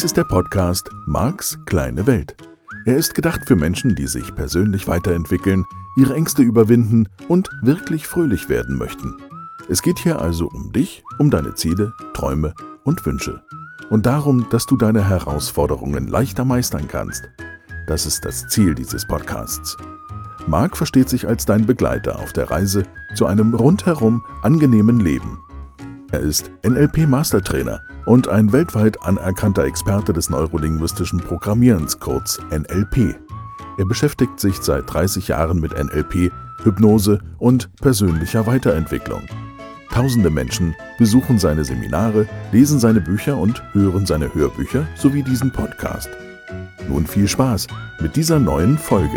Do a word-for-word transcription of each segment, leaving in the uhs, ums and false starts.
Dies ist der Podcast Marks kleine Welt. Er ist gedacht für Menschen, die sich persönlich weiterentwickeln, ihre Ängste überwinden und wirklich fröhlich werden möchten. Es geht hier also um dich, um deine Ziele, Träume und Wünsche. Und darum, dass du deine Herausforderungen leichter meistern kannst. Das ist das Ziel dieses Podcasts. Mark versteht sich als dein Begleiter auf der Reise zu einem rundherum angenehmen Leben. Er ist N L P-Mastertrainer und ein weltweit anerkannter Experte des neurolinguistischen Programmierens, kurz N L P. Er beschäftigt sich seit dreißig Jahren mit N L P, Hypnose und persönlicher Weiterentwicklung. Tausende Menschen besuchen seine Seminare, lesen seine Bücher und hören seine Hörbücher sowie diesen Podcast. Nun viel Spaß mit dieser neuen Folge.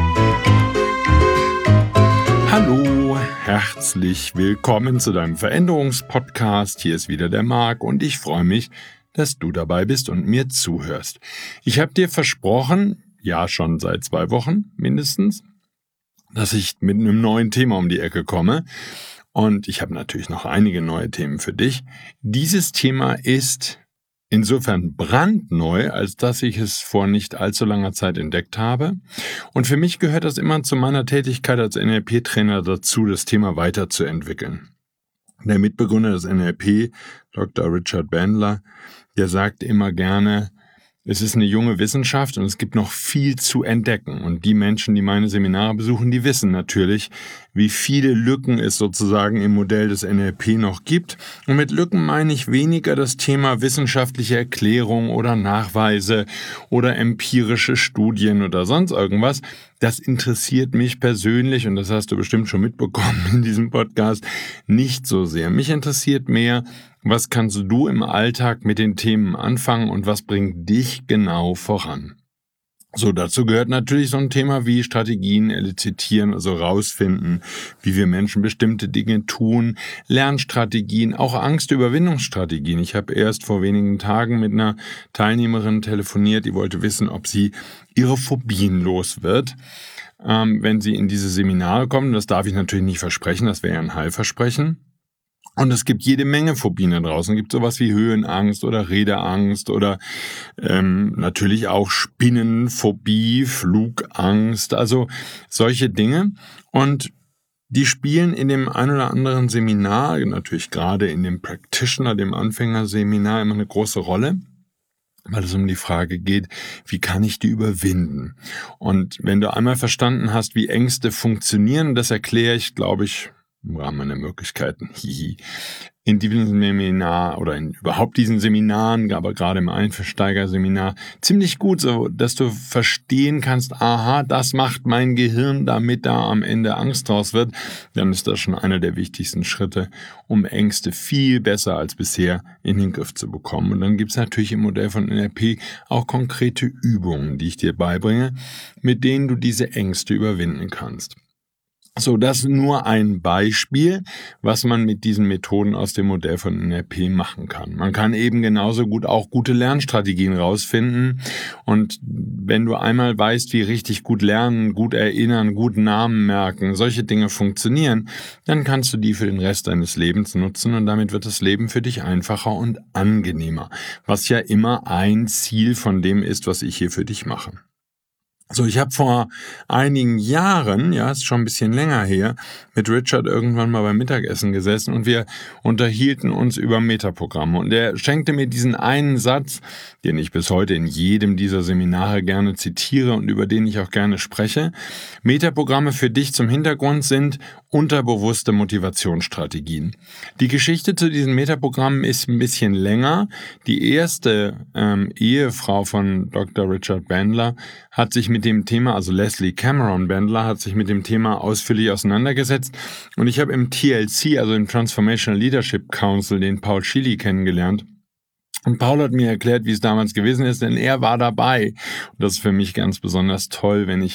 Hallo, herzlich willkommen zu deinem Veränderungspodcast. Hier ist wieder der Marc und ich freue mich, dass du dabei bist und mir zuhörst. Ich habe dir versprochen, ja schon seit zwei Wochen mindestens, dass ich mit einem neuen Thema um die Ecke komme. Und ich habe natürlich noch einige neue Themen für dich. Dieses Thema ist insofern brandneu, als dass ich es vor nicht allzu langer Zeit entdeckt habe. Und für mich gehört das immer zu meiner Tätigkeit als N L P-Trainer dazu, das Thema weiterzuentwickeln. Der Mitbegründer des N L P, Doktor Richard Bandler, der sagt immer gerne, es ist eine junge Wissenschaft und es gibt noch viel zu entdecken. Und die Menschen, die meine Seminare besuchen, die wissen natürlich, wie viele Lücken es sozusagen im Modell des N L P noch gibt. Und mit Lücken meine ich weniger das Thema wissenschaftliche Erklärung oder Nachweise oder empirische Studien oder sonst irgendwas. Das interessiert mich persönlich, und das hast du bestimmt schon mitbekommen in diesem Podcast, nicht so sehr. Mich interessiert mehr, was kannst du im Alltag mit den Themen anfangen und was bringt dich genau voran? So, dazu gehört natürlich so ein Thema wie Strategien elizitieren, also rausfinden, wie wir Menschen bestimmte Dinge tun, Lernstrategien, auch Angstüberwindungsstrategien. Ich habe erst vor wenigen Tagen mit einer Teilnehmerin telefoniert, die wollte wissen, ob sie ihre Phobien los wird, ähm, wenn sie in diese Seminare kommt. Das darf ich natürlich nicht versprechen, das wäre ja ein Heilversprechen. Und es gibt jede Menge Phobien da draußen. Es gibt sowas wie Höhenangst oder Redeangst oder ähm, natürlich auch Spinnenphobie, Flugangst, also solche Dinge. Und die spielen in dem ein oder anderen Seminar, natürlich gerade in dem Practitioner, dem Anfängerseminar, immer eine große Rolle, weil es um die Frage geht, wie kann ich die überwinden? Und wenn du einmal verstanden hast, wie Ängste funktionieren, das erkläre ich, glaube ich, im Rahmen meiner Möglichkeiten, hihi, in diesem Seminar oder in überhaupt diesen Seminaren, aber gerade im Einsteiger-Seminar, ziemlich gut, so dass du verstehen kannst, aha, das macht mein Gehirn, damit da am Ende Angst draus wird, dann ist das schon einer der wichtigsten Schritte, um Ängste viel besser als bisher in den Griff zu bekommen. Und dann gibt es natürlich im Modell von N L P auch konkrete Übungen, die ich dir beibringe, mit denen du diese Ängste überwinden kannst. So, das ist nur ein Beispiel, was man mit diesen Methoden aus dem Modell von N L P machen kann. Man kann eben genauso gut auch gute Lernstrategien rausfinden. Und wenn du einmal weißt, wie richtig gut lernen, gut erinnern, gut Namen merken, solche Dinge funktionieren, dann kannst du die für den Rest deines Lebens nutzen und damit wird das Leben für dich einfacher und angenehmer. Was ja immer ein Ziel von dem ist, was ich hier für dich mache. So, ich habe vor einigen Jahren, ja, ist schon ein bisschen länger her, mit Richard irgendwann mal beim Mittagessen gesessen und wir unterhielten uns über Metaprogramme. Und er schenkte mir diesen einen Satz, den ich bis heute in jedem dieser Seminare gerne zitiere und über den ich auch gerne spreche. Metaprogramme für dich zum Hintergrund sind unterbewusste Motivationsstrategien. Die Geschichte zu diesen Metaprogrammen ist ein bisschen länger. Die erste ähm, Ehefrau von Doktor Richard Bandler hat sich mit dem Thema, also Leslie Cameron Bandler, hat sich mit dem Thema ausführlich auseinandergesetzt. Und ich habe im T L C, also im Transformational Leadership Council, den Paul Scheele kennengelernt. Und Paul hat mir erklärt, wie es damals gewesen ist, denn er war dabei. Und das ist für mich ganz besonders toll, wenn ich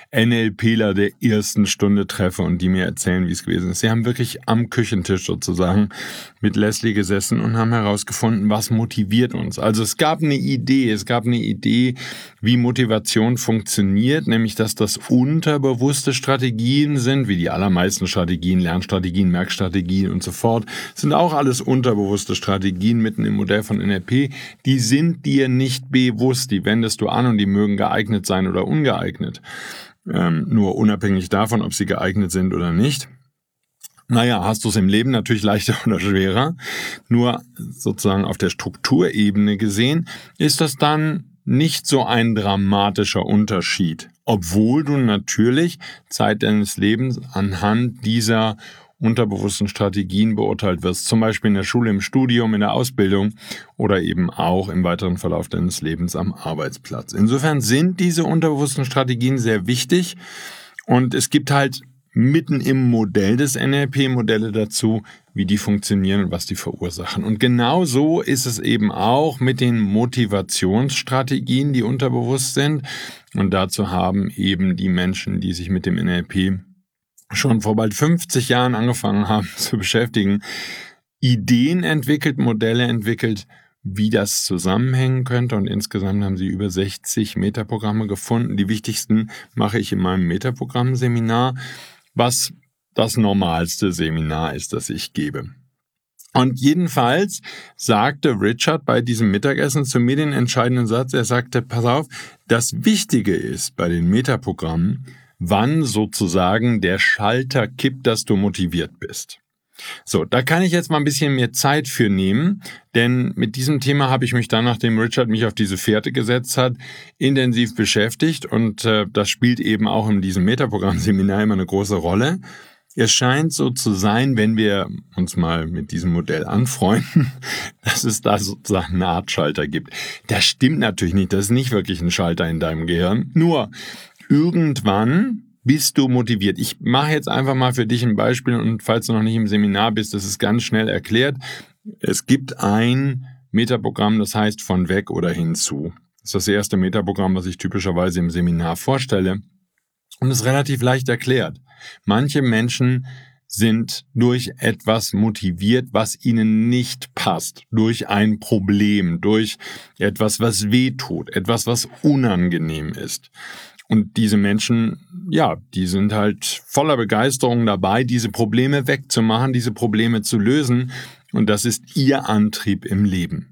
NLPler der ersten Stunde treffe und die mir erzählen, wie es gewesen ist. Sie haben wirklich am Küchentisch sozusagen mit Leslie gesessen und haben herausgefunden, was motiviert uns. Also es gab eine Idee, es gab eine Idee, wie Motivation funktioniert, nämlich dass das unterbewusste Strategien sind, wie die allermeisten Strategien, Lernstrategien, Merkstrategien und so fort, sind auch alles unterbewusste Strategien mitten im Modell von N L P. Die sind dir nicht bewusst, die wendest du an und die mögen geeignet sein oder ungeeignet. Ähm, nur unabhängig davon, ob sie geeignet sind oder nicht. Naja, hast du es im Leben natürlich leichter oder schwerer. Nur sozusagen auf der Strukturebene gesehen ist das dann nicht so ein dramatischer Unterschied. Obwohl du natürlich Zeit deines Lebens anhand dieser unterbewussten Strategien beurteilt wirst. Zum Beispiel in der Schule, im Studium, in der Ausbildung oder eben auch im weiteren Verlauf deines Lebens am Arbeitsplatz. Insofern sind diese unterbewussten Strategien sehr wichtig und es gibt halt mitten im Modell des N L P Modelle dazu, wie die funktionieren und was die verursachen. Und genau so ist es eben auch mit den Motivationsstrategien, die unterbewusst sind. Und dazu haben eben die Menschen, die sich mit dem N L P schon vor bald fünfzig Jahren angefangen haben zu beschäftigen, Ideen entwickelt, Modelle entwickelt, wie das zusammenhängen könnte. Und insgesamt haben sie über sechzig Metaprogramme gefunden. Die wichtigsten mache ich in meinem Metaprogramm-Seminar, was das normalste Seminar ist, das ich gebe. Und jedenfalls sagte Richard bei diesem Mittagessen zu mir den entscheidenden Satz. Er sagte, pass auf, das Wichtige ist bei den Metaprogrammen, wann sozusagen der Schalter kippt, dass du motiviert bist. So, da kann ich jetzt mal ein bisschen mehr Zeit für nehmen, denn mit diesem Thema habe ich mich dann, nachdem Richard mich auf diese Fährte gesetzt hat, intensiv beschäftigt und äh, das spielt eben auch in diesem Metaprogramm-Seminar immer eine große Rolle. Es scheint so zu sein, wenn wir uns mal mit diesem Modell anfreunden, dass es da sozusagen eine Art Schalter gibt. Das stimmt natürlich nicht, das ist nicht wirklich ein Schalter in deinem Gehirn, nur irgendwann bist du motiviert. Ich mache jetzt einfach mal für dich ein Beispiel und falls du noch nicht im Seminar bist, das ist ganz schnell erklärt. Es gibt ein Metaprogramm, das heißt von weg oder hinzu. Das ist das erste Metaprogramm, was ich typischerweise im Seminar vorstelle und ist relativ leicht erklärt. Manche Menschen sind durch etwas motiviert, was ihnen nicht passt, durch ein Problem, durch etwas, was weh tut, etwas, was unangenehm ist. Und diese Menschen, ja, die sind halt voller Begeisterung dabei, diese Probleme wegzumachen, diese Probleme zu lösen. Und das ist ihr Antrieb im Leben.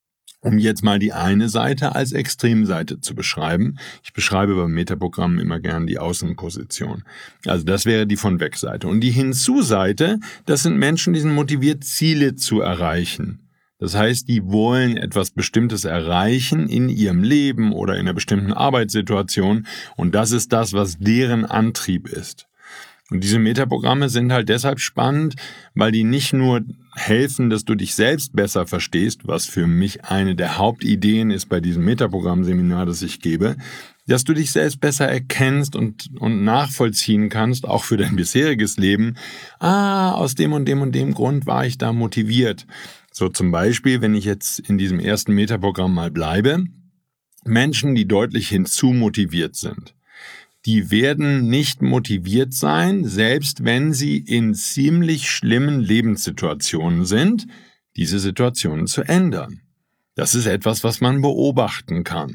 Um jetzt mal die eine Seite als Extremseite zu beschreiben. Ich beschreibe beim Metaprogramm immer gern die Außenposition. Also das wäre die von weg Seite. Und die Hinzu-Seite, das sind Menschen, die sind motiviert, Ziele zu erreichen. Das heißt, die wollen etwas Bestimmtes erreichen in ihrem Leben oder in einer bestimmten Arbeitssituation und das ist das, was deren Antrieb ist. Und diese Metaprogramme sind halt deshalb spannend, weil die nicht nur helfen, dass du dich selbst besser verstehst, was für mich eine der Hauptideen ist bei diesem Metaprogramm-Seminar, das ich gebe, dass du dich selbst besser erkennst und, und nachvollziehen kannst, auch für dein bisheriges Leben. Ah, aus dem und dem und dem Grund war ich da motiviert. So zum Beispiel, wenn ich jetzt in diesem ersten Metaprogramm mal bleibe, Menschen, die deutlich hinzumotiviert sind, die werden nicht motiviert sein, selbst wenn sie in ziemlich schlimmen Lebenssituationen sind, diese Situationen zu ändern. Das ist etwas, was man beobachten kann.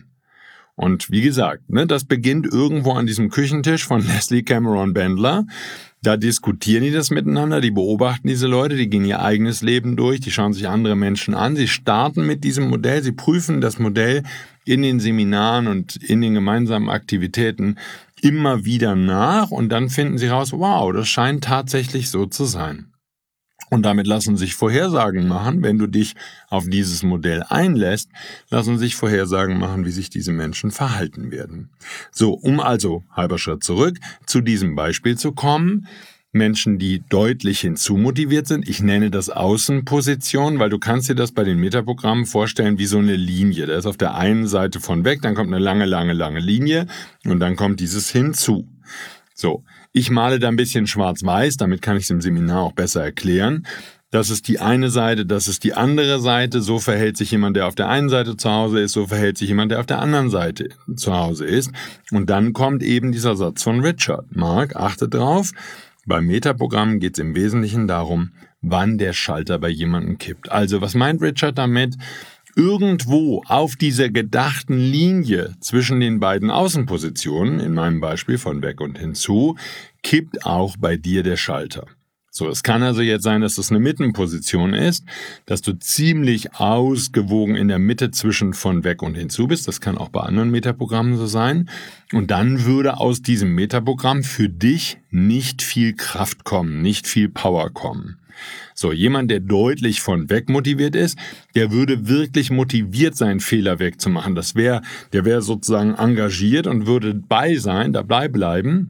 Und wie gesagt, ne, das beginnt irgendwo an diesem Küchentisch von Leslie Cameron Bandler. Da diskutieren die das miteinander, die beobachten diese Leute, die gehen ihr eigenes Leben durch, die schauen sich andere Menschen an, sie starten mit diesem Modell, sie prüfen das Modell in den Seminaren und in den gemeinsamen Aktivitäten immer wieder nach und dann finden sie raus, wow, das scheint tatsächlich so zu sein. Und damit lassen sich Vorhersagen machen, wenn du dich auf dieses Modell einlässt, lassen sich Vorhersagen machen, wie sich diese Menschen verhalten werden. So, um also, halber Schritt zurück, zu diesem Beispiel zu kommen, Menschen, die deutlich hinzumotiviert sind, ich nenne das Außenposition, weil du kannst dir das bei den Metaprogrammen vorstellen wie so eine Linie. Da ist auf der einen Seite von weg, dann kommt eine lange, lange, lange Linie und dann kommt dieses hinzu. So, ich male da ein bisschen schwarz-weiß, damit kann ich es im Seminar auch besser erklären. das ist die eine Seite, das ist die andere Seite, so verhält sich jemand, der auf der einen Seite zu Hause ist, so verhält sich jemand, der auf der anderen Seite zu Hause ist. Und dann kommt eben dieser Satz von Richard. Mark, achte drauf, beim Metaprogramm geht es im Wesentlichen darum, wann der Schalter bei jemandem kippt. Also was meint Richard damit? Irgendwo auf dieser gedachten Linie zwischen den beiden Außenpositionen, in meinem Beispiel von weg und hinzu, kippt auch bei dir der Schalter. So, es kann also jetzt sein, dass das eine Mittenposition ist, dass du ziemlich ausgewogen in der Mitte zwischen von weg und hinzu bist. Das kann auch bei anderen Metaprogrammen so sein. Und dann würde aus diesem Metaprogramm für dich nicht viel Kraft kommen, nicht viel Power kommen. So, jemand, der deutlich von weg motiviert ist, der würde wirklich motiviert sein, Fehler wegzumachen. Das wäre, der wäre sozusagen engagiert und würde bei sein, dabei bleiben.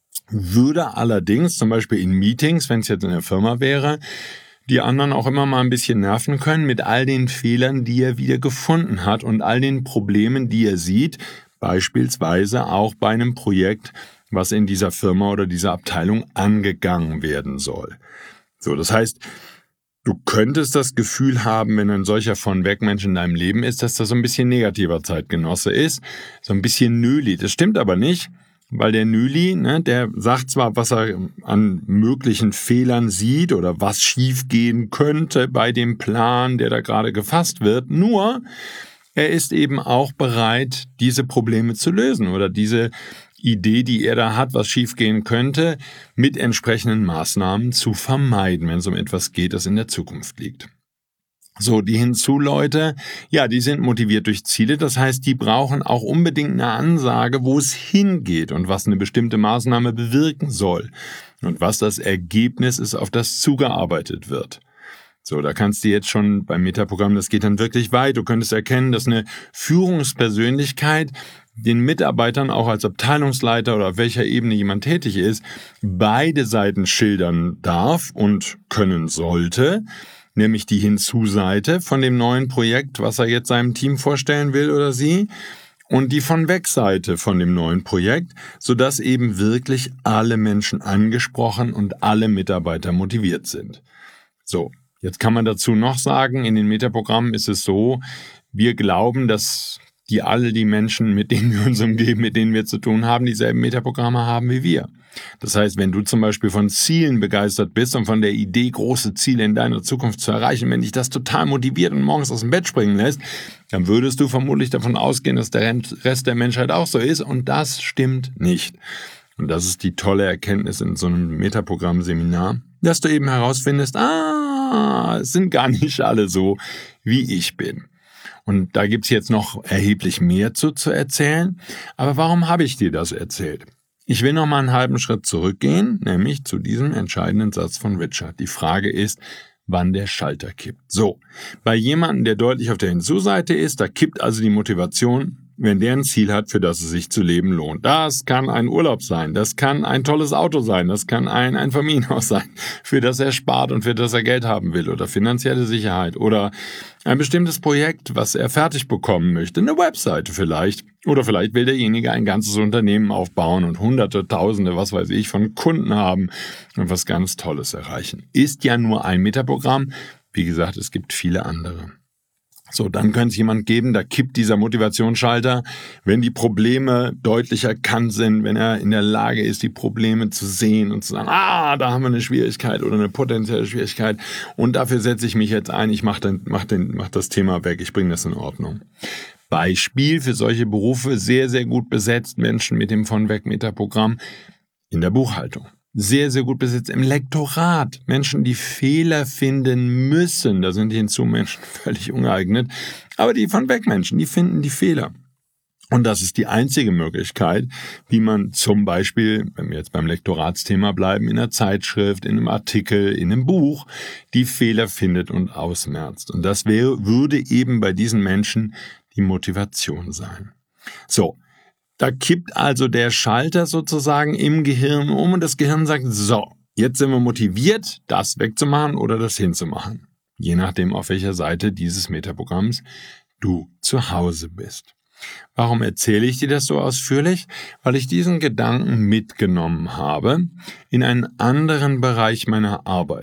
Würde allerdings zum Beispiel in Meetings, wenn es jetzt in der Firma wäre, die anderen auch immer mal ein bisschen nerven können mit all den Fehlern, die er wieder gefunden hat und all den Problemen, die er sieht, beispielsweise auch bei einem Projekt, was in dieser Firma oder dieser Abteilung angegangen werden soll. So, das heißt, du könntest das Gefühl haben, wenn ein solcher von-weg-Mensch in deinem Leben ist, dass das so ein bisschen negativer Zeitgenosse ist, so ein bisschen Nöli. Das stimmt aber nicht. Weil der Nüli, ne, der sagt zwar, was er an möglichen Fehlern sieht oder was schiefgehen könnte bei dem Plan, der da gerade gefasst wird, nur er ist eben auch bereit, diese Probleme zu lösen oder diese Idee, die er da hat, was schiefgehen könnte, mit entsprechenden Maßnahmen zu vermeiden, wenn es um etwas geht, das in der Zukunft liegt. So, die Hinzu-Leute, ja, die sind motiviert durch Ziele, das heißt, die brauchen auch unbedingt eine Ansage, wo es hingeht und was eine bestimmte Maßnahme bewirken soll und was das Ergebnis ist, auf das zugearbeitet wird. So, da kannst du jetzt schon beim Metaprogramm, das geht dann wirklich weit, du könntest erkennen, dass eine Führungspersönlichkeit den Mitarbeitern auch als Abteilungsleiter oder auf welcher Ebene jemand tätig ist, beide Seiten schildern darf und können sollte, nämlich die Hinzu-Seite von dem neuen Projekt, was er jetzt seinem Team vorstellen will oder sie, und die Von-Weg-Seite von dem neuen Projekt, sodass eben wirklich alle Menschen angesprochen und alle Mitarbeiter motiviert sind. So, jetzt kann man dazu noch sagen, in den Metaprogrammen ist es so, wir glauben, dass die alle die Menschen, mit denen wir uns umgeben, mit denen wir zu tun haben, dieselben Metaprogramme haben wie wir. Das heißt, wenn du zum Beispiel von Zielen begeistert bist und von der Idee, große Ziele in deiner Zukunft zu erreichen, wenn dich das total motiviert und morgens aus dem Bett springen lässt, dann würdest du vermutlich davon ausgehen, dass der Rest der Menschheit auch so ist, und das stimmt nicht. Und das ist die tolle Erkenntnis in so einem Metaprogramm-Seminar, dass du eben herausfindest, ah, es sind gar nicht alle so, wie ich bin. Und da gibt's jetzt noch erheblich mehr zu, zu erzählen. Aber warum habe ich dir das erzählt? Ich will noch mal einen halben Schritt zurückgehen, nämlich zu diesem entscheidenden Satz von Richard. Die Frage ist, wann der Schalter kippt. So, bei jemandem, der deutlich auf der Hinzu-Seite ist, da kippt also die Motivation, wenn der ein Ziel hat, für das es sich zu leben lohnt. Das kann ein Urlaub sein, das kann ein tolles Auto sein, das kann ein, ein Familienhaus sein, für das er spart und für das er Geld haben will, oder finanzielle Sicherheit oder ein bestimmtes Projekt, was er fertig bekommen möchte, eine Webseite vielleicht. Oder vielleicht will derjenige ein ganzes Unternehmen aufbauen und hunderte, tausende, was weiß ich, von Kunden haben und was ganz Tolles erreichen. Ist ja nur ein Metaprogramm. Wie gesagt, es gibt viele andere. So, dann könnte es jemand geben, da kippt dieser Motivationsschalter, wenn die Probleme deutlich erkannt sind, wenn er in der Lage ist, die Probleme zu sehen und zu sagen, ah, da haben wir eine Schwierigkeit oder eine potenzielle Schwierigkeit und dafür setze ich mich jetzt ein, ich mache den, mach den, mach das Thema weg, ich bringe das in Ordnung. Beispiel für solche Berufe, sehr, sehr gut besetzt, Menschen mit dem Von-Weg-Metaprogramm in der Buchhaltung. Sehr, sehr gut besetzt im Lektorat. Menschen, die Fehler finden müssen. Da sind die Hinzu-Menschen völlig ungeeignet. Aber die Von-Weg-Menschen, die finden die Fehler. Und das ist die einzige Möglichkeit, wie man zum Beispiel, wenn wir jetzt beim Lektoratsthema bleiben, in einer Zeitschrift, in einem Artikel, in einem Buch, die Fehler findet und ausmerzt. Und das wäre, würde eben bei diesen Menschen die Motivation sein. So. Da kippt also der Schalter sozusagen im Gehirn um und das Gehirn sagt, so, jetzt sind wir motiviert, das wegzumachen oder das hinzumachen. Je nachdem, auf welcher Seite dieses Metaprogramms du zu Hause bist. Warum erzähle ich dir das so ausführlich? Weil ich diesen Gedanken mitgenommen habe in einen anderen Bereich meiner Arbeit.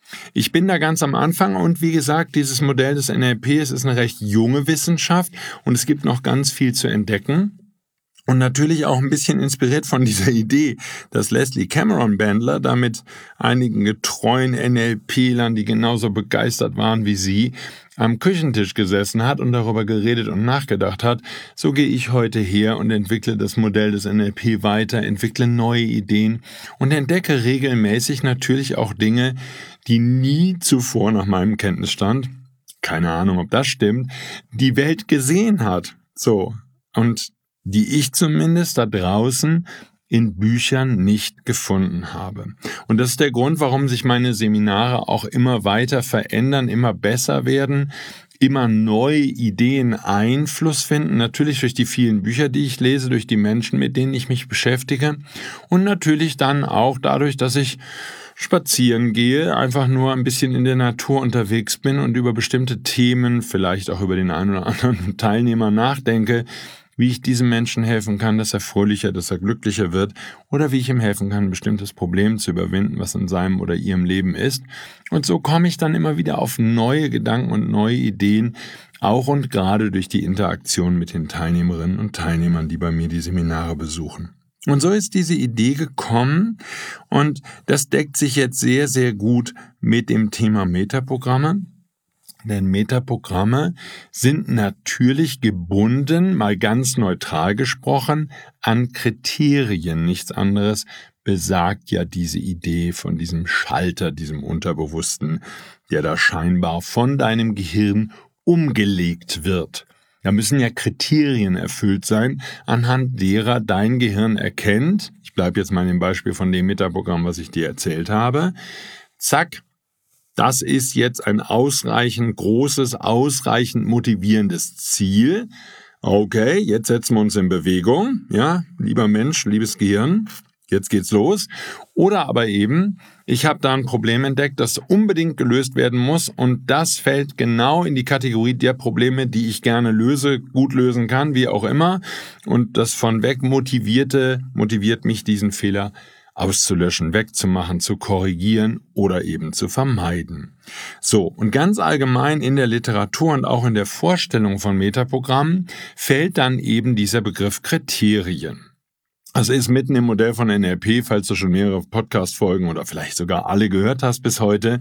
Ich bin da ganz am Anfang und wie gesagt, dieses Modell des N L P, es ist eine recht junge Wissenschaft und es gibt noch ganz viel zu entdecken. Und natürlich auch ein bisschen inspiriert von dieser Idee, dass Leslie Cameron Bandler da mit einigen getreuen N L P-Lern, die genauso begeistert waren wie sie, am Küchentisch gesessen hat und darüber geredet und nachgedacht hat. So gehe ich heute her und entwickle das Modell des N L P weiter, entwickle neue Ideen und entdecke regelmäßig natürlich auch Dinge, die nie zuvor nach meinem Kenntnisstand, keine Ahnung, ob das stimmt, die Welt gesehen hat. So, und die ich zumindest da draußen in Büchern nicht gefunden habe. Und das ist der Grund, warum sich meine Seminare auch immer weiter verändern, immer besser werden, immer neue Ideen Einfluss finden, natürlich durch die vielen Bücher, die ich lese, durch die Menschen, mit denen ich mich beschäftige und natürlich dann auch dadurch, dass ich spazieren gehe, einfach nur ein bisschen in der Natur unterwegs bin und über bestimmte Themen, vielleicht auch über den einen oder anderen Teilnehmer nachdenke, wie ich diesem Menschen helfen kann, dass er fröhlicher, dass er glücklicher wird oder wie ich ihm helfen kann, ein bestimmtes Problem zu überwinden, was in seinem oder ihrem Leben ist. Und so komme ich dann immer wieder auf neue Gedanken und neue Ideen, auch und gerade durch die Interaktion mit den Teilnehmerinnen und Teilnehmern, die bei mir die Seminare besuchen. Und so ist diese Idee gekommen und das deckt sich jetzt sehr, sehr gut mit dem Thema Metaprogramme. Denn Metaprogramme sind natürlich gebunden, mal ganz neutral gesprochen, an Kriterien. Nichts anderes besagt ja diese Idee von diesem Schalter, diesem Unterbewussten, der da scheinbar von deinem Gehirn umgelegt wird. Da müssen ja Kriterien erfüllt sein, anhand derer dein Gehirn erkennt, ich bleibe jetzt mal in dem Beispiel von dem Metaprogramm, was ich dir erzählt habe, zack, das ist jetzt ein ausreichend großes, ausreichend motivierendes Ziel. Okay, jetzt setzen wir uns in Bewegung. Ja, lieber Mensch, liebes Gehirn, jetzt geht's los. Oder aber eben, ich habe da ein Problem entdeckt, das unbedingt gelöst werden muss und das fällt genau in die Kategorie der Probleme, die ich gerne löse, gut lösen kann, wie auch immer. Und das von weg motivierte, motiviert mich, diesen Fehler auszulöschen, wegzumachen, zu korrigieren oder eben zu vermeiden. So, und ganz allgemein in der Literatur und auch in der Vorstellung von Metaprogrammen fällt dann eben dieser Begriff Kriterien. Also ist mitten im Modell von N L P, falls du schon mehrere Podcast-Folgen oder vielleicht sogar alle gehört hast bis heute,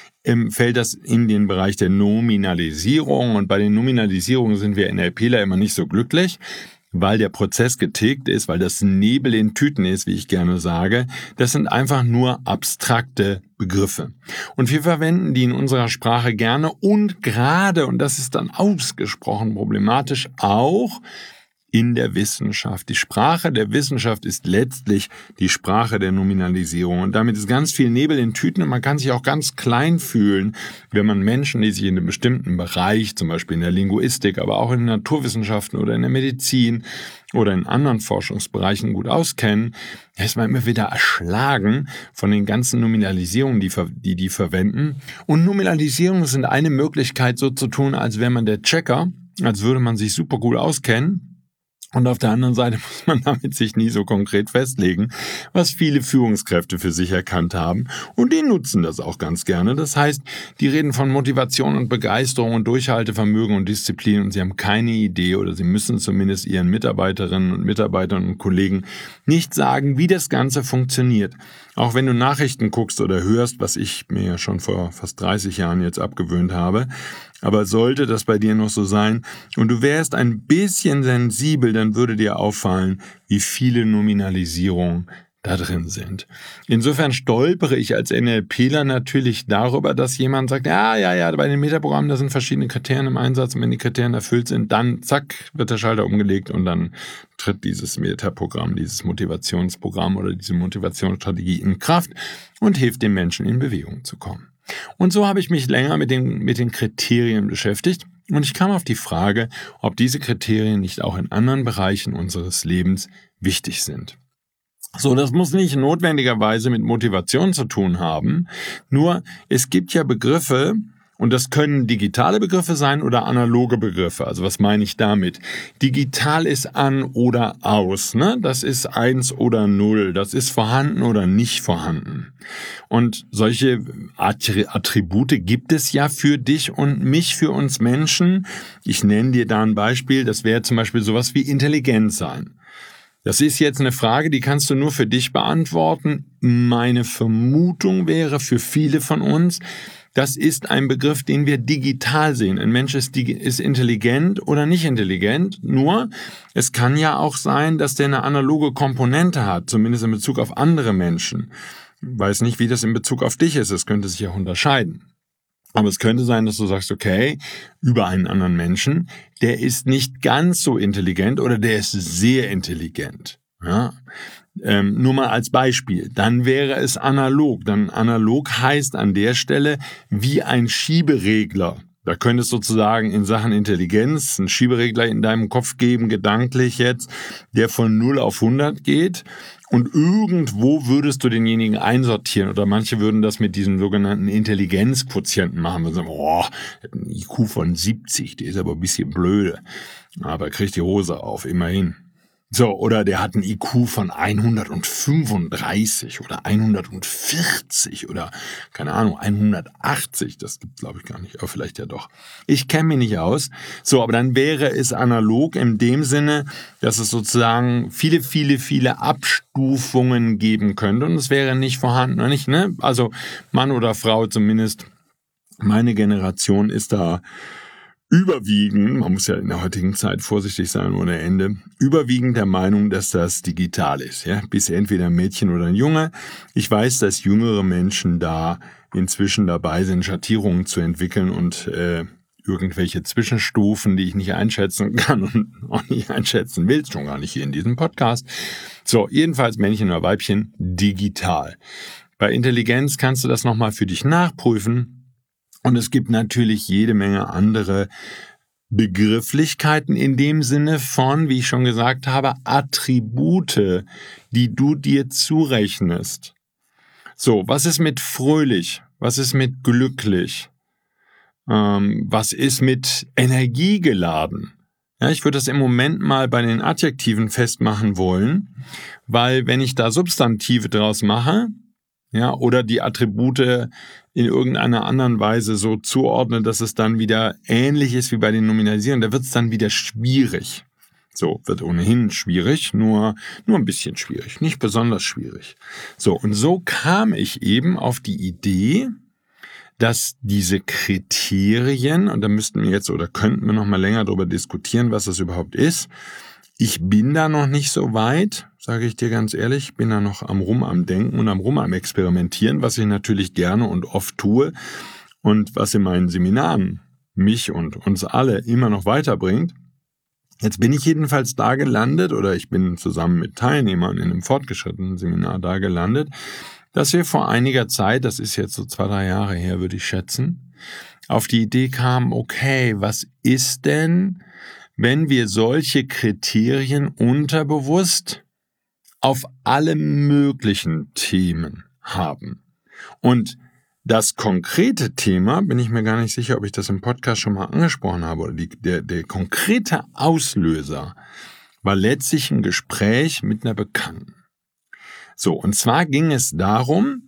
fällt das in den Bereich der Nominalisierung und bei den Nominalisierungen sind wir NLPler immer nicht so glücklich, weil der Prozess getilgt ist, weil das Nebel in Tüten ist, wie ich gerne sage. Das sind einfach nur abstrakte Begriffe. Und wir verwenden die in unserer Sprache gerne und gerade, und das ist dann ausgesprochen problematisch, auch in der Wissenschaft. Die Sprache der Wissenschaft ist letztlich die Sprache der Nominalisierung. Und damit ist ganz viel Nebel in Tüten und man kann sich auch ganz klein fühlen, wenn man Menschen, die sich in einem bestimmten Bereich, zum Beispiel in der Linguistik, aber auch in den Naturwissenschaften oder in der Medizin oder in anderen Forschungsbereichen gut auskennen, da ist man immer wieder erschlagen von den ganzen Nominalisierungen, die die, die verwenden. Und Nominalisierungen sind eine Möglichkeit, so zu tun, als wäre man der Checker, als würde man sich super gut auskennen. Und auf der anderen Seite muss man damit sich nie so konkret festlegen, was viele Führungskräfte für sich erkannt haben. Und die nutzen das auch ganz gerne. Das heißt, die reden von Motivation und Begeisterung und Durchhaltevermögen und Disziplin und sie haben keine Idee oder sie müssen zumindest ihren Mitarbeiterinnen und Mitarbeitern und Kollegen nicht sagen, wie das Ganze funktioniert. Auch wenn du Nachrichten guckst oder hörst, was ich mir ja schon vor fast dreißig Jahren jetzt abgewöhnt habe, aber sollte das bei dir noch so sein und du wärst ein bisschen sensibel, dann würde dir auffallen, wie viele Nominalisierungen da drin sind. Insofern stolpere ich als NLPler natürlich darüber, dass jemand sagt, ja, ja, ja, bei den Metaprogrammen, da sind verschiedene Kriterien im Einsatz und wenn die Kriterien erfüllt sind, dann zack, wird der Schalter umgelegt und dann tritt dieses Metaprogramm, dieses Motivationsprogramm oder diese Motivationsstrategie in Kraft und hilft den Menschen in Bewegung zu kommen. Und so habe ich mich länger mit den, mit den Kriterien beschäftigt und ich kam auf die Frage, ob diese Kriterien nicht auch in anderen Bereichen unseres Lebens wichtig sind. So, das muss nicht notwendigerweise mit Motivation zu tun haben, nur es gibt ja Begriffe Und das können digitale Begriffe sein oder analoge Begriffe. Also was meine ich damit? Digital ist an oder aus, ne? Das ist eins oder null. Das ist vorhanden oder nicht vorhanden. Und solche Attribute gibt es ja für dich und mich, für uns Menschen. Ich nenne dir da ein Beispiel. Das wäre zum Beispiel sowas wie intelligent sein. Das ist jetzt eine Frage, die kannst du nur für dich beantworten. Meine Vermutung wäre für viele von uns, das ist ein Begriff, den wir digital sehen. Ein Mensch ist, ist intelligent oder nicht intelligent. Nur, es kann ja auch sein, dass der eine analoge Komponente hat, zumindest in Bezug auf andere Menschen. Ich weiß nicht, wie das in Bezug auf dich ist. Es könnte sich auch unterscheiden. Aber es könnte sein, dass du sagst, okay, über einen anderen Menschen, der ist nicht ganz so intelligent oder der ist sehr intelligent. Ja? Ähm, nur mal als Beispiel. Dann wäre es analog. Dann analog heißt an der Stelle wie ein Schieberegler. Da könntest du sozusagen in Sachen Intelligenz einen Schieberegler in deinem Kopf geben, gedanklich jetzt, der von null auf hundert geht. Und irgendwo würdest du denjenigen einsortieren. Oder manche würden das mit diesem sogenannten Intelligenzquotienten machen. Wir sagen, boah, ein I Q von siebzig, der ist aber ein bisschen blöde. Aber kriegt die Hose auf, immerhin. So, oder der hat ein I Q von hundertfünfunddreißig oder hundertvierzig oder, keine Ahnung, hundertachtzig. Das gibt's, glaube ich, gar nicht, aber vielleicht ja doch. Ich kenne mich nicht aus. So, aber dann wäre es analog in dem Sinne, dass es sozusagen viele, viele, viele Abstufungen geben könnte und es wäre nicht vorhanden, oder nicht, ne? Also Mann oder Frau zumindest, meine Generation ist da überwiegend, man muss ja in der heutigen Zeit vorsichtig sein ohne Ende, überwiegend der Meinung, dass das digital ist. Ja? Bist entweder ein Mädchen oder ein Junge. Ich weiß, dass jüngere Menschen da inzwischen dabei sind, Schattierungen zu entwickeln und äh, irgendwelche Zwischenstufen, die ich nicht einschätzen kann und auch nicht einschätzen will, schon gar nicht hier in diesem Podcast. So, jedenfalls Männchen oder Weibchen, digital. Bei Intelligenz kannst du das nochmal für dich nachprüfen. Und es gibt natürlich jede Menge andere Begrifflichkeiten in dem Sinne von, wie ich schon gesagt habe, Attribute, die du dir zurechnest. So, was ist mit fröhlich? Was ist mit glücklich? Ähm, was ist mit energiegeladen? Ja, ich würde das im Moment mal bei den Adjektiven festmachen wollen, weil wenn ich da Substantive draus mache, ja, oder die Attribute in irgendeiner anderen Weise so zuordnen, dass es dann wieder ähnlich ist wie bei den Nominalisierungen, da wird es dann wieder schwierig. So, wird ohnehin schwierig, nur, nur ein bisschen schwierig, nicht besonders schwierig. So, und so kam ich eben auf die Idee, dass diese Kriterien, und da müssten wir jetzt oder könnten wir noch mal länger darüber diskutieren, was das überhaupt ist. Ich bin da noch nicht so weit, sage ich dir ganz ehrlich. Ich bin da noch am Rum am Denken und am Rum am Experimentieren, was ich natürlich gerne und oft tue und was in meinen Seminaren mich und uns alle immer noch weiterbringt. Jetzt bin ich jedenfalls da gelandet, oder ich bin zusammen mit Teilnehmern in einem fortgeschrittenen Seminar da gelandet, dass wir vor einiger Zeit, das ist jetzt so zwei, drei Jahre her, würde ich schätzen, auf die Idee kamen, okay, was ist denn, wenn wir solche Kriterien unterbewusst auf alle möglichen Themen haben? Und das konkrete Thema, bin ich mir gar nicht sicher, ob ich das im Podcast schon mal angesprochen habe, oder die, der, der konkrete Auslöser war letztlich ein Gespräch mit einer Bekannten. So, und zwar ging es darum,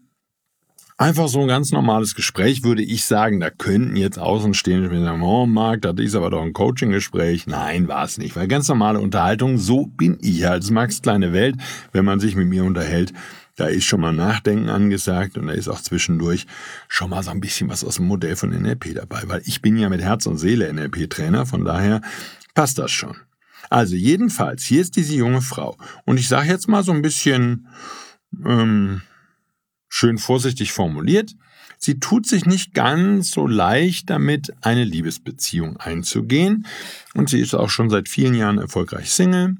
einfach so ein ganz normales Gespräch, würde ich sagen, da könnten jetzt Außenstehende sagen, oh Marc, das ist aber doch ein Coaching-Gespräch. Nein, war es nicht, weil ganz normale Unterhaltung, so bin ich als Max kleine Welt, wenn man sich mit mir unterhält, da ist schon mal Nachdenken angesagt und da ist auch zwischendurch schon mal so ein bisschen was aus dem Modell von N L P dabei, weil ich bin ja mit Herz und Seele N L P-Trainer, von daher passt das schon. Also jedenfalls, hier ist diese junge Frau und ich sage jetzt mal so ein bisschen ähm, schön vorsichtig formuliert, sie tut sich nicht ganz so leicht damit, eine Liebesbeziehung einzugehen und sie ist auch schon seit vielen Jahren erfolgreich Single.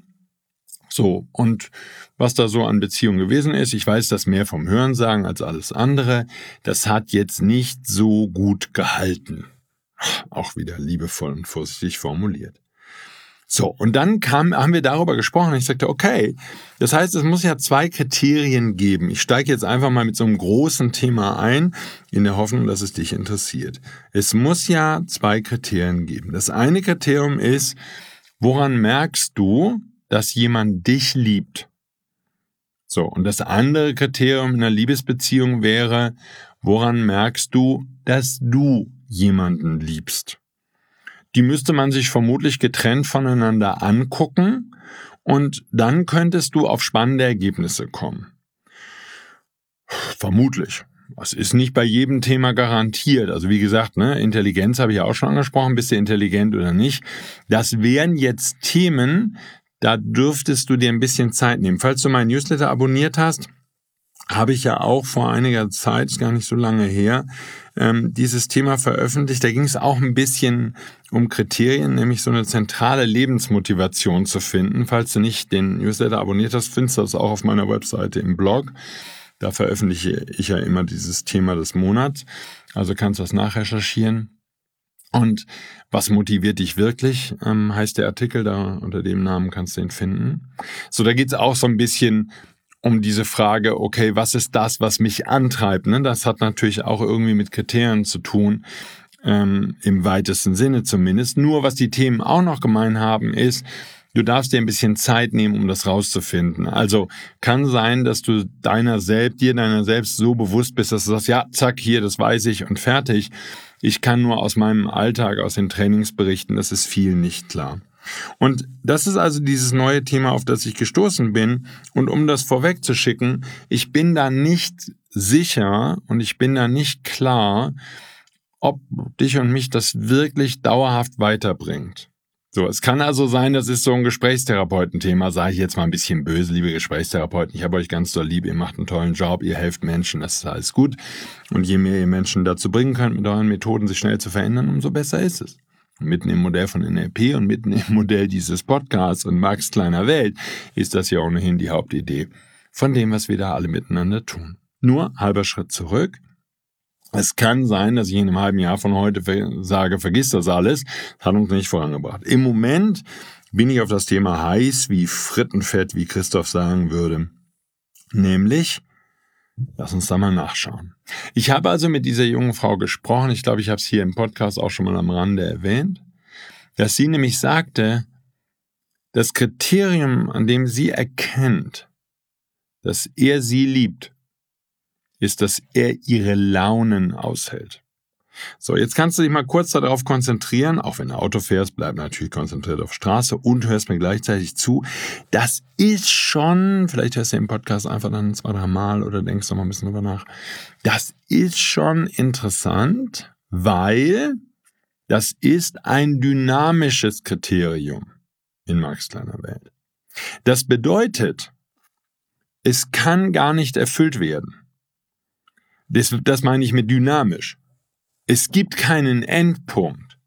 So, und was da so an Beziehungen gewesen ist, ich weiß das mehr vom Hörensagen als alles andere, das hat jetzt nicht so gut gehalten. Auch wieder liebevoll und vorsichtig formuliert. So, und dann kam, haben wir darüber gesprochen und ich sagte, okay, das heißt, es muss ja zwei Kriterien geben. Ich steige jetzt einfach mal mit so einem großen Thema ein, in der Hoffnung, dass es dich interessiert. Es muss ja zwei Kriterien geben. Das eine Kriterium ist, woran merkst du, dass jemand dich liebt? So, und das andere Kriterium in einer Liebesbeziehung wäre, woran merkst du, dass du jemanden liebst? Die müsste man sich vermutlich getrennt voneinander angucken und dann könntest du auf spannende Ergebnisse kommen. Vermutlich. Das ist nicht bei jedem Thema garantiert. Also wie gesagt, ne, Intelligenz habe ich ja auch schon angesprochen, bist du intelligent oder nicht. Das wären jetzt Themen, da dürftest du dir ein bisschen Zeit nehmen. Falls du meinen Newsletter abonniert hast, habe ich ja auch vor einiger Zeit, ist gar nicht so lange her, ähm, dieses Thema veröffentlicht. Da ging es auch ein bisschen um Kriterien, nämlich so eine zentrale Lebensmotivation zu finden. Falls du nicht den Newsletter abonniert hast, findest du das auch auf meiner Webseite im Blog. Da veröffentliche ich ja immer dieses Thema des Monats. Also kannst du das nachrecherchieren. Und was motiviert dich wirklich, ähm, heißt der Artikel, da unter dem Namen kannst du ihn finden. So, da geht es auch so ein bisschen um diese Frage, okay, was ist das, was mich antreibt? Ne? Das hat natürlich auch irgendwie mit Kriterien zu tun, ähm, im weitesten Sinne zumindest. Nur was die Themen auch noch gemein haben, ist, du darfst dir ein bisschen Zeit nehmen, um das rauszufinden. Also kann sein, dass du deiner selbst, dir deiner selbst so bewusst bist, dass du sagst, ja, zack, hier, das weiß ich und fertig. Ich kann nur aus meinem Alltag, aus den Trainings berichten, das ist vielen nicht klar. Und das ist also dieses neue Thema, auf das ich gestoßen bin. Und um das vorwegzuschicken, ich bin da nicht sicher und ich bin da nicht klar, ob dich und mich das wirklich dauerhaft weiterbringt. So, es kann also sein, das ist so ein Gesprächstherapeutenthema, sage ich jetzt mal ein bisschen böse, liebe Gesprächstherapeuten, ich habe euch ganz doll lieb, ihr macht einen tollen Job, ihr helft Menschen, das ist alles gut. Und je mehr ihr Menschen dazu bringen könnt, mit euren Methoden sich schnell zu verändern, umso besser ist es. Mitten im Modell von N L P und mitten im Modell dieses Podcasts und Marks kleiner Welt ist das ja ohnehin die Hauptidee von dem, was wir da alle miteinander tun. Nur halber Schritt zurück. Es kann sein, dass ich in einem halben Jahr von heute sage, vergiss das alles, das hat uns nicht vorangebracht. Im Moment bin ich auf das Thema heiß wie Frittenfett, wie Christoph sagen würde. Nämlich, lass uns da mal nachschauen. Ich habe also mit dieser jungen Frau gesprochen, ich glaube, ich habe es hier im Podcast auch schon mal am Rande erwähnt, dass sie nämlich sagte, das Kriterium, an dem sie erkennt, dass er sie liebt, ist, dass er ihre Launen aushält. So, jetzt kannst du dich mal kurz darauf konzentrieren, auch wenn du Auto fährst, bleib natürlich konzentriert auf Straße und hörst mir gleichzeitig zu. Das ist schon, vielleicht hörst du den Podcast einfach dann zwei, drei Mal oder denkst noch mal ein bisschen drüber nach. Das ist schon interessant, weil das ist ein dynamisches Kriterium in Marks kleiner Welt. Das bedeutet, es kann gar nicht erfüllt werden. Das, das meine ich mit dynamisch. Es gibt keinen Endpunkt.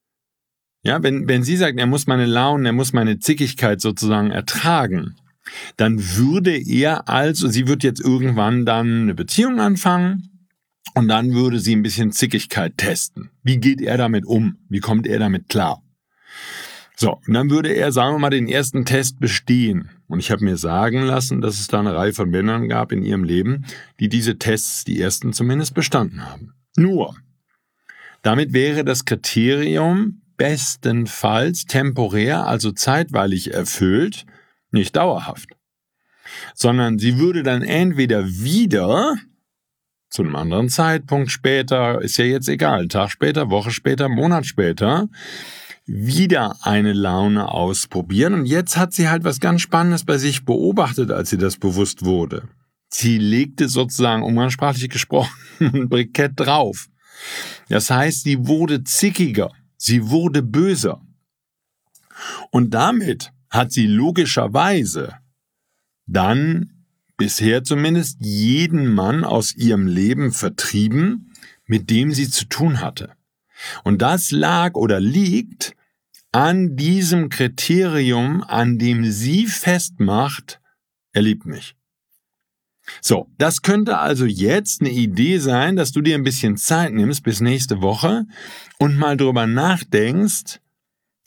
Ja, wenn, wenn sie sagt, er muss meine Launen, er muss meine Zickigkeit sozusagen ertragen, dann würde er also, sie wird jetzt irgendwann dann eine Beziehung anfangen und dann würde sie ein bisschen Zickigkeit testen. Wie geht er damit um? Wie kommt er damit klar? So, und dann würde er, sagen wir mal, den ersten Test bestehen. Und ich habe mir sagen lassen, dass es da eine Reihe von Männern gab in ihrem Leben, die diese Tests, die ersten zumindest, bestanden haben. Nur, damit wäre das Kriterium bestenfalls temporär, also zeitweilig erfüllt, nicht dauerhaft. Sondern sie würde dann entweder wieder, zu einem anderen Zeitpunkt später, ist ja jetzt egal, einen Tag später, Woche später, Monat später, wieder eine Laune ausprobieren. Und jetzt hat sie halt was ganz Spannendes bei sich beobachtet, als sie das bewusst wurde. Sie legte sozusagen, umgangssprachlich gesprochen, ein Brikett drauf. Das heißt, sie wurde zickiger, sie wurde böser. Und damit hat sie logischerweise dann bisher zumindest jeden Mann aus ihrem Leben vertrieben, mit dem sie zu tun hatte. Und das lag oder liegt an diesem Kriterium, an dem sie festmacht, er liebt mich. So, das könnte also jetzt eine Idee sein, dass du dir ein bisschen Zeit nimmst bis nächste Woche und mal drüber nachdenkst,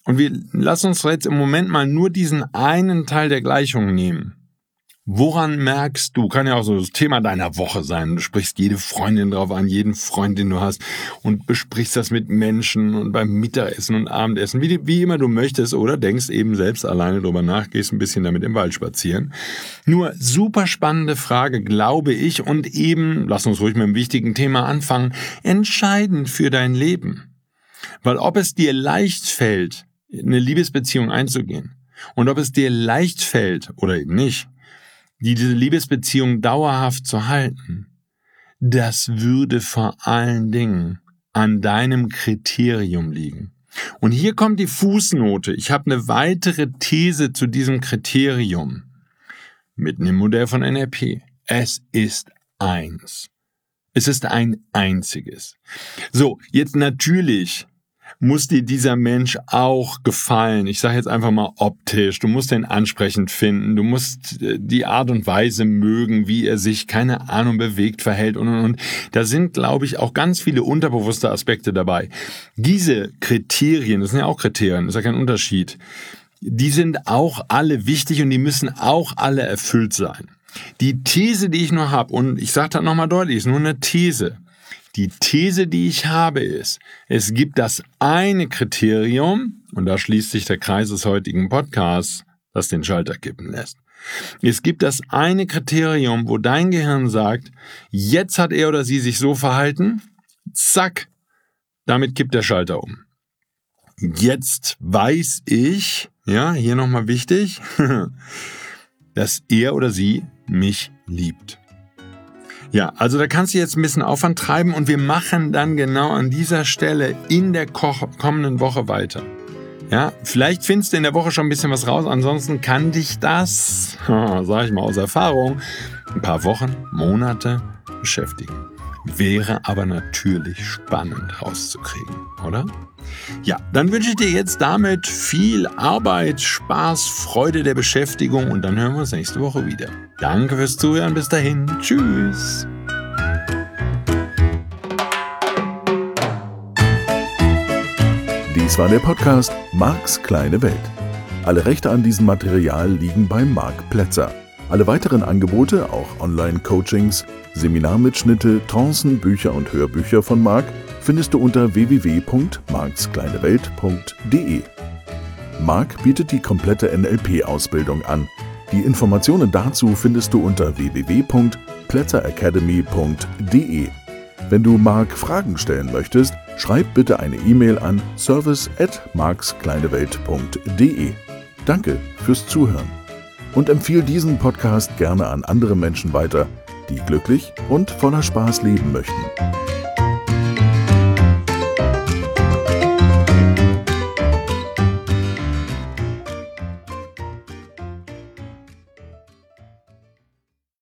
Und wir lassen uns jetzt im Moment mal nur diesen einen Teil der Gleichung nehmen. Woran merkst du, kann ja auch so das Thema deiner Woche sein, du sprichst jede Freundin drauf an, jeden Freund, den du hast und besprichst das mit Menschen und beim Mittagessen und Abendessen, wie, wie immer du möchtest oder denkst eben selbst alleine drüber nach, gehst ein bisschen damit im Wald spazieren. Nur super spannende Frage, glaube ich, und eben, lass uns ruhig mit einem wichtigen Thema anfangen, entscheidend für dein Leben. Weil ob es dir leicht fällt, eine Liebesbeziehung einzugehen und ob es dir leicht fällt oder eben nicht, die diese Liebesbeziehung dauerhaft zu halten, das würde vor allen Dingen an deinem Kriterium liegen. Und hier kommt die Fußnote. Ich habe eine weitere These zu diesem Kriterium. Mitten im Modell von N L P. Es ist eins. Es ist ein einziges. So, jetzt natürlich muss dir dieser Mensch auch gefallen. Ich sage jetzt einfach mal optisch. Du musst ihn ansprechend finden. Du musst die Art und Weise mögen, wie er sich, keine Ahnung, bewegt, verhält und, und, und. Da sind, glaube ich, auch ganz viele unterbewusste Aspekte dabei. Diese Kriterien, das sind ja auch Kriterien, das ist ja kein Unterschied, die sind auch alle wichtig und die müssen auch alle erfüllt sein. Die These, die ich nur habe, und ich sage das nochmal deutlich, ist nur eine These. Die These, die ich habe, ist, es gibt das eine Kriterium, und da schließt sich der Kreis des heutigen Podcasts, das den Schalter kippen lässt. Es gibt das eine Kriterium, wo dein Gehirn sagt, jetzt hat er oder sie sich so verhalten, zack, damit kippt der Schalter um. Jetzt weiß ich, ja, hier nochmal wichtig, dass er oder sie mich liebt. Ja, also da kannst du jetzt ein bisschen Aufwand treiben und wir machen dann genau an dieser Stelle in der ko- kommenden Woche weiter. Ja, vielleicht findest du in der Woche schon ein bisschen was raus, ansonsten kann dich das, sage ich mal aus Erfahrung, ein paar Wochen, Monate beschäftigen. Wäre aber natürlich spannend rauszukriegen, oder? Ja, dann wünsche ich dir jetzt damit viel Arbeit, Spaß, Freude der Beschäftigung und dann hören wir uns nächste Woche wieder. Danke fürs Zuhören, bis dahin, tschüss. Dies war der Podcast Marks kleine Welt. Alle Rechte an diesem Material liegen bei Marc Plätzer. Alle weiteren Angebote, auch Online-Coachings, Seminarmitschnitte, Trancen, Bücher und Hörbücher von Marc findest du unter w w w punkt marks kleine welt punkt d e. Marc bietet die komplette N L P-Ausbildung an. Die Informationen dazu findest du unter w w w punkt plätzer academy punkt d e. Wenn du Marc Fragen stellen möchtest, schreib bitte eine E-Mail an service at marks kleine welt punkt d e. Danke fürs Zuhören und empfehle diesen Podcast gerne an andere Menschen weiter, die glücklich und voller Spaß leben möchten.